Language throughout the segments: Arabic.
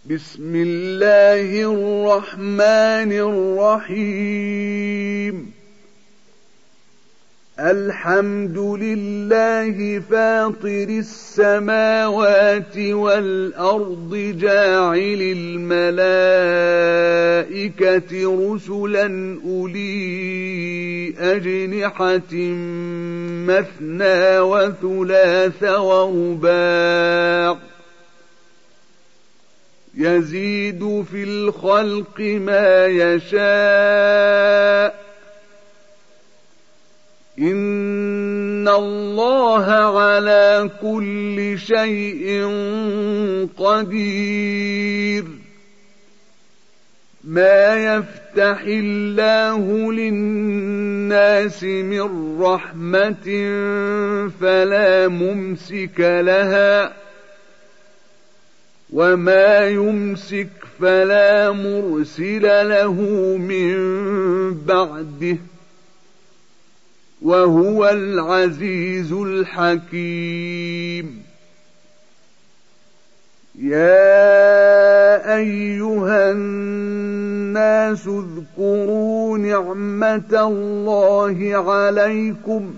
بسم الله الرحمن الرحيم الحمد لله فاطر السماوات والأرض جاعل الملائكة رسلا أولي أجنحة مثنى وثلاث ورباع يزيد في الخلق ما يشاء إن الله على كل شيء قدير ما يفتح الله للناس من رحمة فلا ممسك لها وما يمسك فلا مرسل له من بعده وهو العزيز الحكيم يا أيها الناس اذكروا نعمة الله عليكم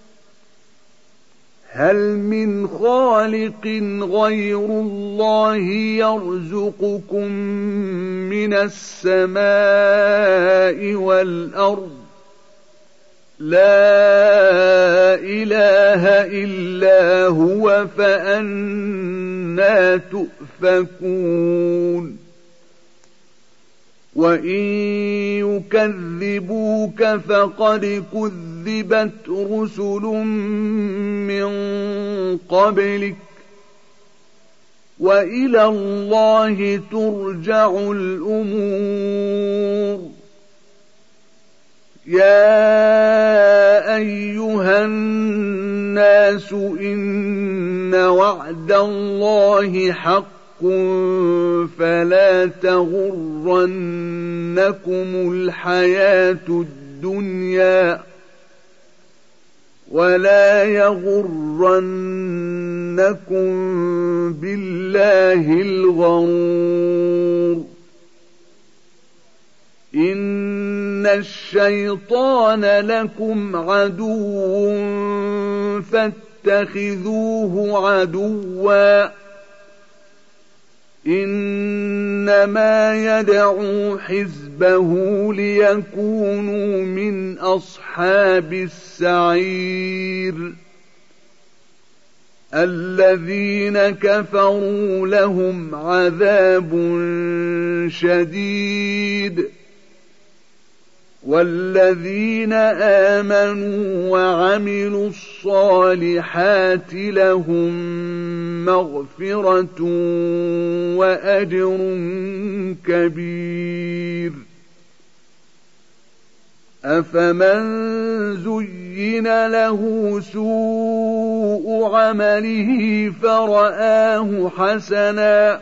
هل من خالق غير الله يرزقكم من السماء والأرض لا إله إلا هو فأنى تؤفكون وإن يكذبوك فقد كذبت رسل من قبلك وإلى الله ترجع الأمور يا أيها الناس إن وعد الله حق فلا تغرنكم الحياة الدنيا ولا يغرنكم بالله الغرور إن الشيطان لكم عدو فاتخذوه عدوا إنما يدعو حزبه ليكونوا من أصحاب السعير الذين كفروا لهم عذاب شديد والذين آمنوا وعملوا الصالحات لهم مغفرة وأجر كبير أفمن زين له سوء عمله فرآه حسنا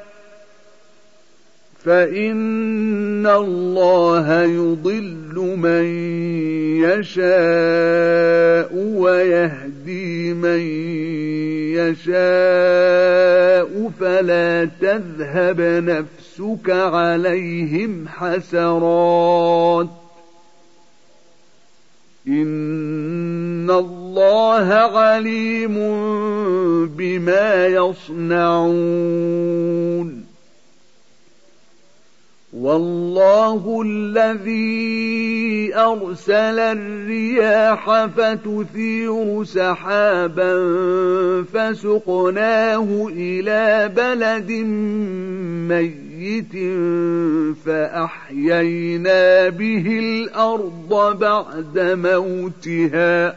فإن الله يضل من يشاء ويهدي من يشاء فلا تذهب نفسك عليهم حسرات إن الله عليم بما يصنعون والله الذي أرسل الرياح فتثير سحابا فسقناه إلى بلد ميت فأحيينا به الأرض بعد موتها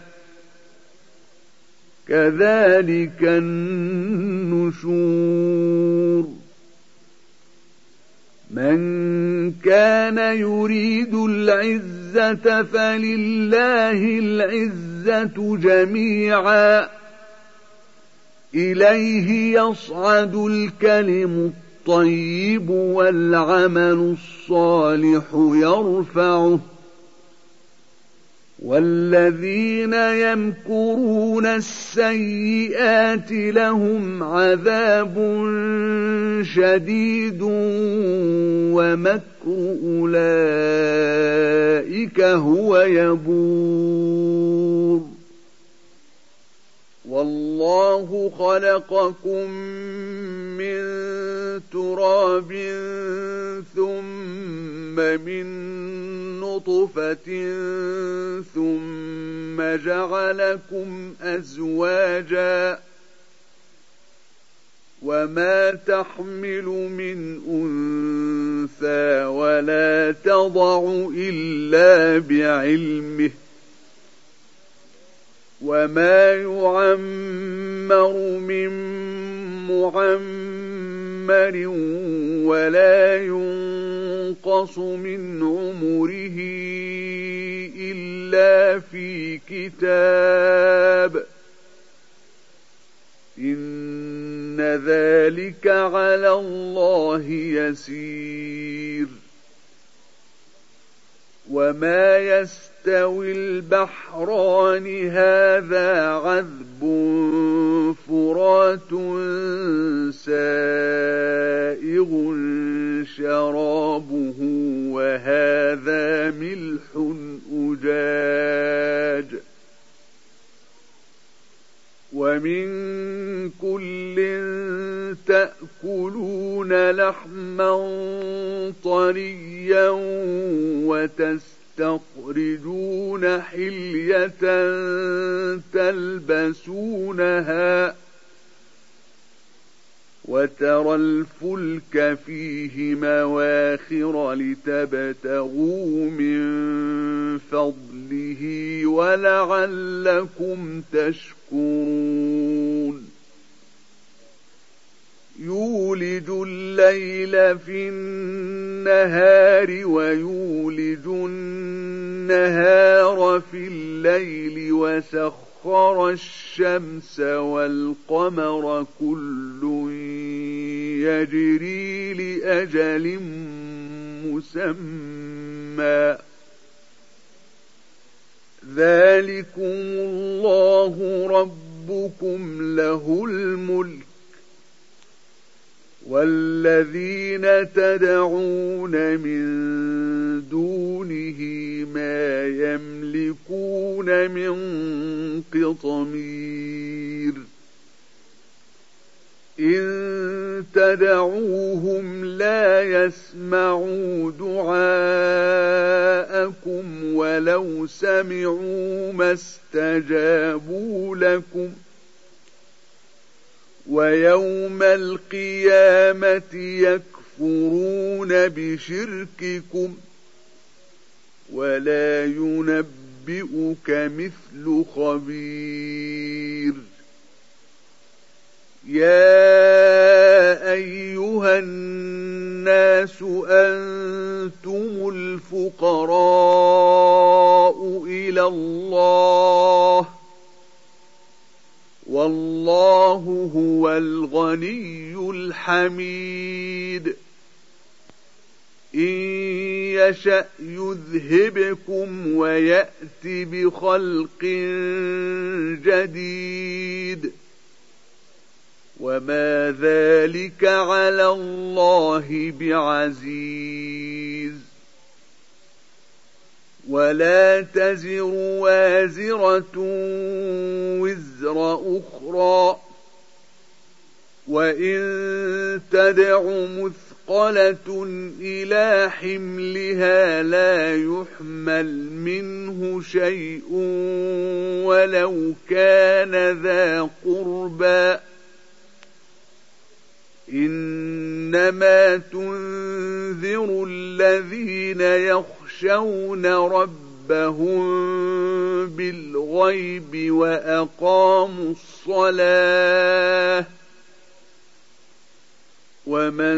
كذلك النشور من كان يريد العزة فلله العزة جميعا إليه يصعد الكلم الطيب والعمل الصالح يرفعه والذين يمكرون السيئات لهم عذاب شديد ومكر أولئك هو يبور والله خلقكم من تراب ثم من نطفة ثم جعلكم أزواجا وما تحمل من أنثى ولا تضع إلا بعلمه وما يعمر من معمر ولا ينقص من عمره إلا في كتاب إن ذلك على الله يسير وما يستوي البحران هذا عذب فرات سائغ شرابه وهذا ملح أجاج ومن كل تأكلون لحما طريا وتستخرجون حلية تلبسونها وترى الفلك فيه مواخر لتبتغوا من فضله ولعلكم تشكرون يولج الليل في النهار ويولج النهار في الليل وسخر الشمس والقمر كل يجري لأجل مسمى ذلكم الله ربكم له الملك والذين تدعون من دونه ما يملكون من قطمير إن تدعوهم لا يسمعوا دعاءكم ولو سمعوا ما استجابوا لكم ويوم القيامة يكفرون بشرككم ولا ينبئك مثل خبير يا أيها الناس أنتم الفقراء إلى الله والله هو الغني الحميد إن يشأ يذهبكم ويأت بخلق جديد وما ذلك على الله بعزيز ولا تزر وازرة وزر أخرى وإن تدع مثقلة إلى حملها لا يحمل منه شيء ولو كان ذا قربى إنما تنذر الذين يخشون ربهم بالغيب وأقاموا الصلاة ومن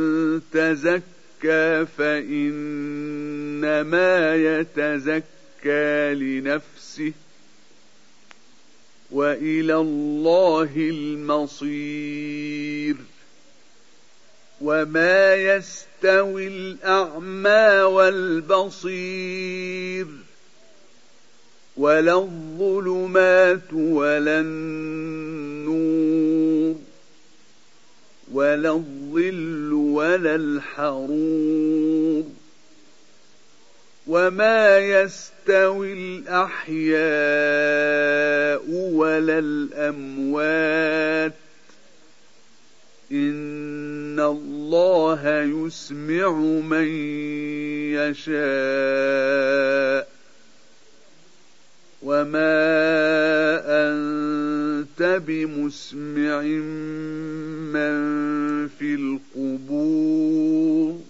تزكى فإنما يتزكى لنفسه وإلى الله المصير وما يستوي الأعمى والبصير ولا الظلمات ولا النور ولا الظل ولا الحرور وما يستوي الأحياء ولا الأموات إن الله يسمع من يشاء وما أنت بمسمع من في القبور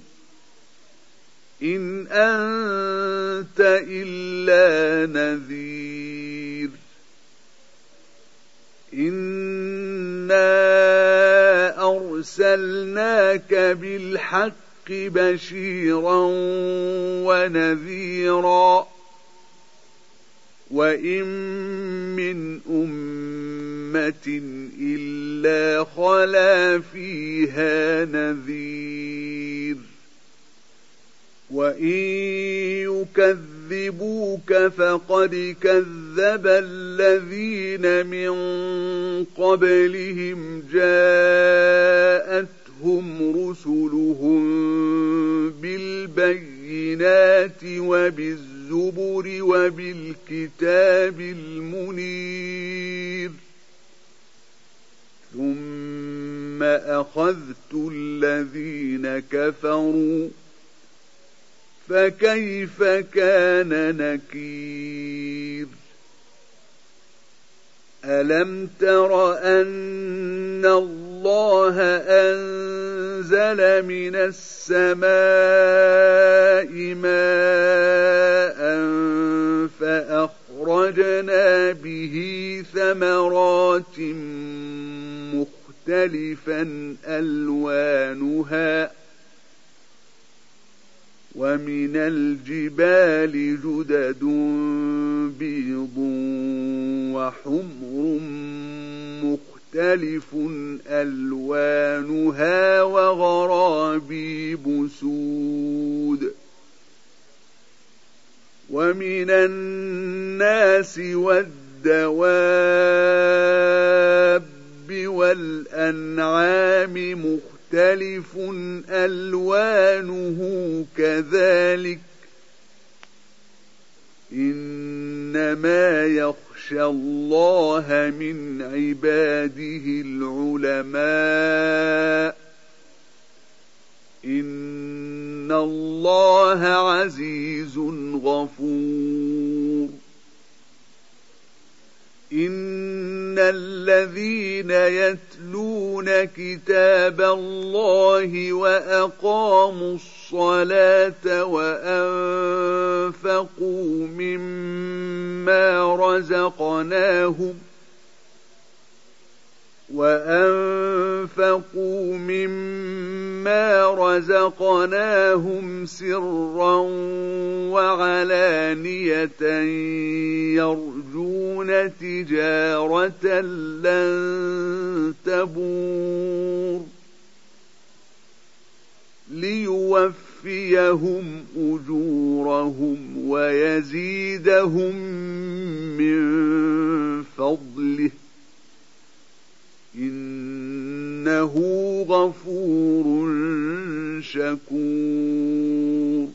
إن أنت إلا نذير إنا أرسلناك بالحق بشيرا ونذيرا وإن من أمة إلا خلا فيها نذير وإن يكذبوك فقد كذب الذين من قبلهم جاءتهم رسلهم بالبينات وبالزبر وبالكتاب المنير ثم أخذت الذين كفروا فكيف كان نكير ألم تر أن الله أنزل من السماء ماء فأخرجنا به ثمرات مختلفا ألوانها ومن الجبال جدد بيض وحمر مختلف ألوانها وغرابيب سود ومن الناس والدواب والأنعام مختلف ألوانه كذلك إنما يخشى الله من عباده العلماء إن الله عزيز غفور إن الذين يتلون كتاب الله وأقاموا الصلاة وأنفقوا مما رزقناهم سرا وعلانية يرجون تجارة لن تبور ليوفيهم أجورهم ويزيدهم من فضله إنه غفور شكور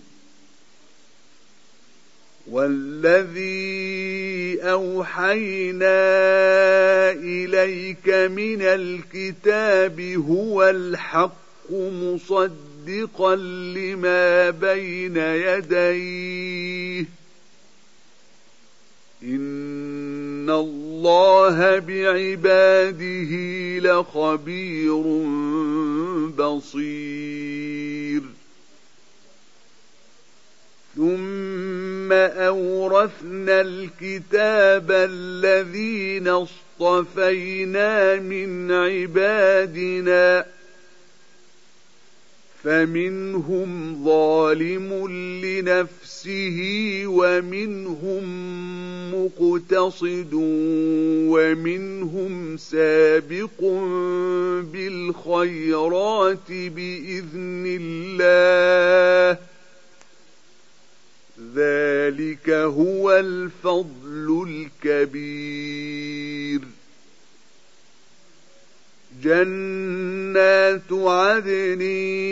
والذي أوحينا إليك من الكتاب هو الحق مصدقا لما بين يديه إن الله بعباده لخبير بصير ثم أورثنا الكتاب الذين اصطفينا من عبادنا فمنهم ظالم لنفسه ومنهم مقتصد ومنهم سابق بالخيرات بإذن الله ذلك هو الفضل الفضل الكبير جنات عدن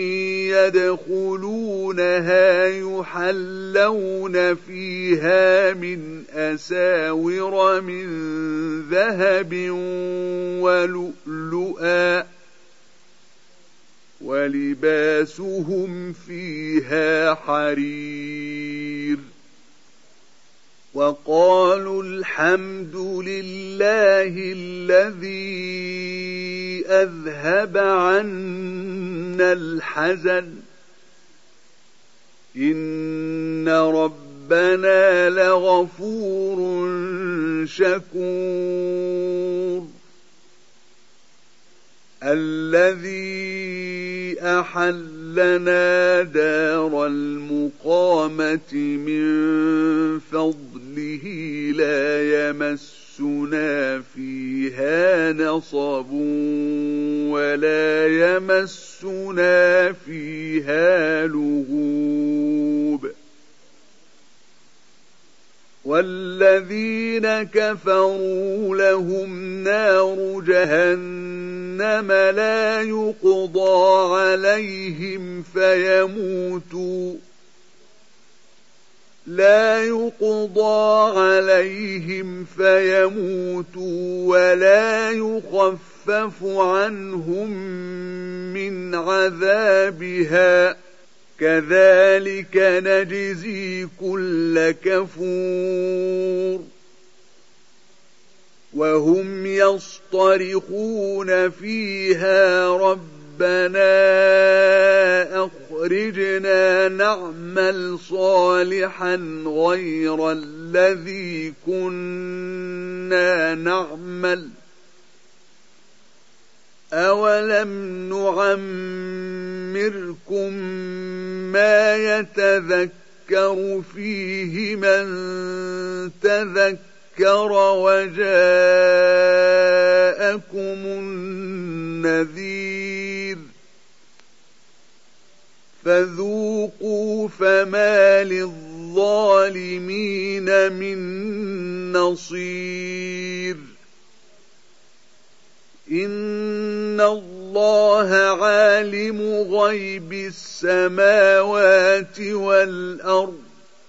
يدخلونها يحلون فيها من أساور من ذهب ولؤلؤا ولباسهم فيها حرير وقالوا الحمد لله الذي أذهب عنا الحزن إن ربنا لغفور شكور الذي أحلنا دار المقامة من فضله لا يمسنا فيها نصب ولا يمسنا فيها لغوب والذين كفروا لهم نار جهنم لا يقضى عليهم فيموتوا ولا يخفف عنهم من عذابها كذلك نجزي كل كفور وهم يصطرخون فيها ربنا أخرجنا نعمل صالحا غير الذي كنا نعمل أولم نعمركم ما يتذكر فيه من تذكر وجاءكم النذير فذوقوا فما للظالمين من نصير إن الله عالم غيب السماوات والأرض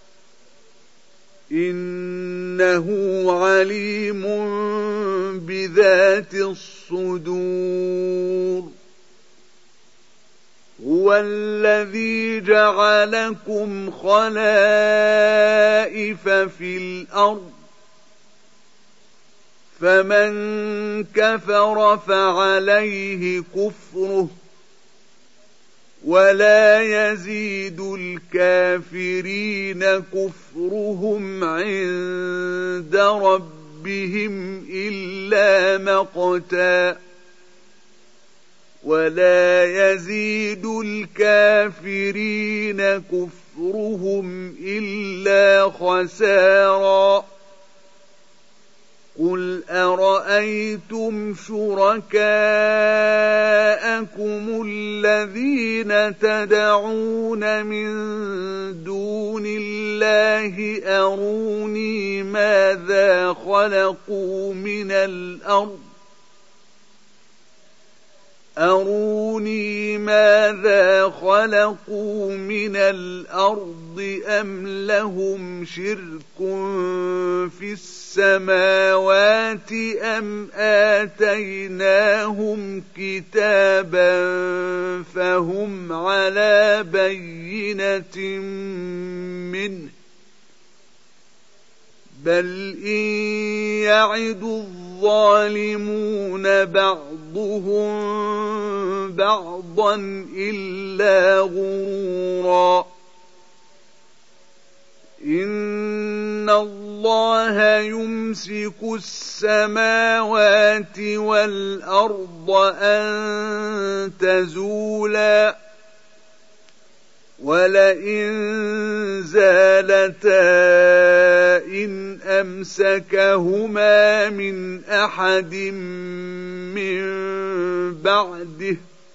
إنه عليم بذات الصدور هو الذي جعلكم خلائف في الأرض فمن كفر فعليه كفره ولا يزيد الكافرين كفرهم عند ربهم إلا مقتا ولا يزيد الكافرين كفرهم إلا خسارا قل أرأيتم شركاءكم الذين تدعون من دون الله أروني ماذا خلقوا من الأرض أم لهم شرك في السماوات أم آتيناهم كتابا فهم على بينة منه بل إن يعد الظالمون بعضهم بعضا إلا غرورا إن الله يمسك السماوات والأرض أن تزولا ولئن زالتا إن أمسكهما من أحد من بعده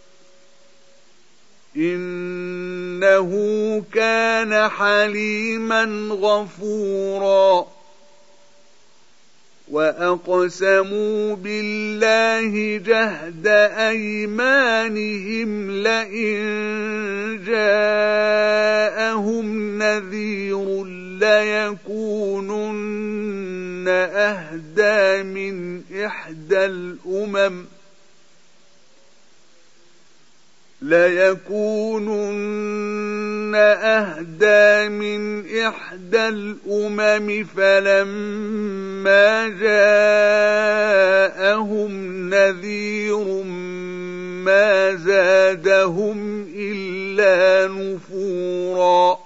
إنه كان حليما غفورا وأقسموا بالله جهد أيمانهم لئن جاءهم نذير ليكونن أهدى من إحدى الأمم فلما جاءهم نذير ما زادهم إلا نفورا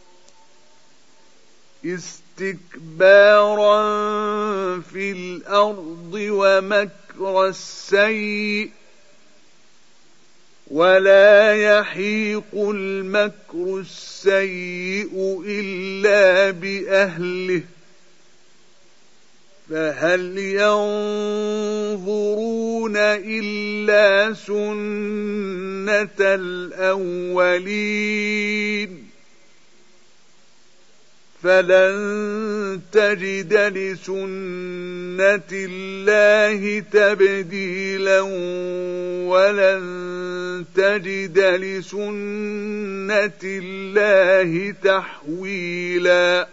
استكبارا في الأرض ومكر السيء ولا يحيق المكر السيء إلا بأهله فهل ينظرون إلا سنة الأولين فلن تجد لسنة الله تبديلا ولن تجد لسنة الله تحويلا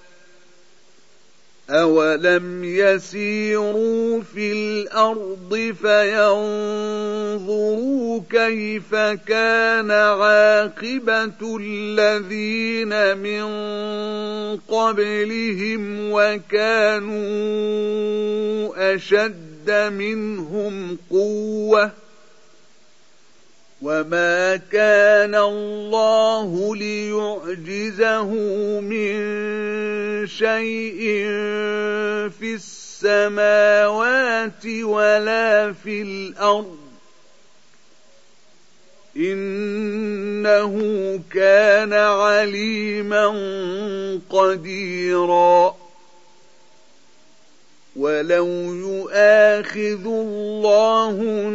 أولم يسيروا في الأرض فينظروا كيف كان عاقبة الذين من قبلهم وكانوا أشد منهم قوة وما كان الله ليعجزه من شيء في السماوات ولا في الأرض إنه كان عليما قديرا ولو يؤاخذ الله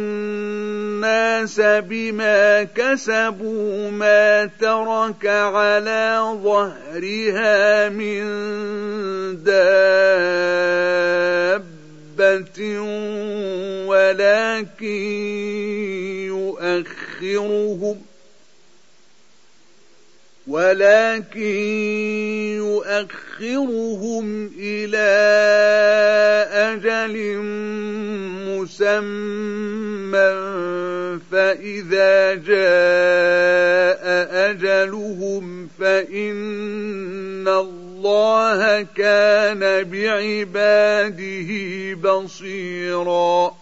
الناس بما كسبوا ما ترك على ظهرها من دابة ولكن يؤخرهم إلى أجل مسمى فإذا جاء أجلهم فإن الله كان بعباده بصيرا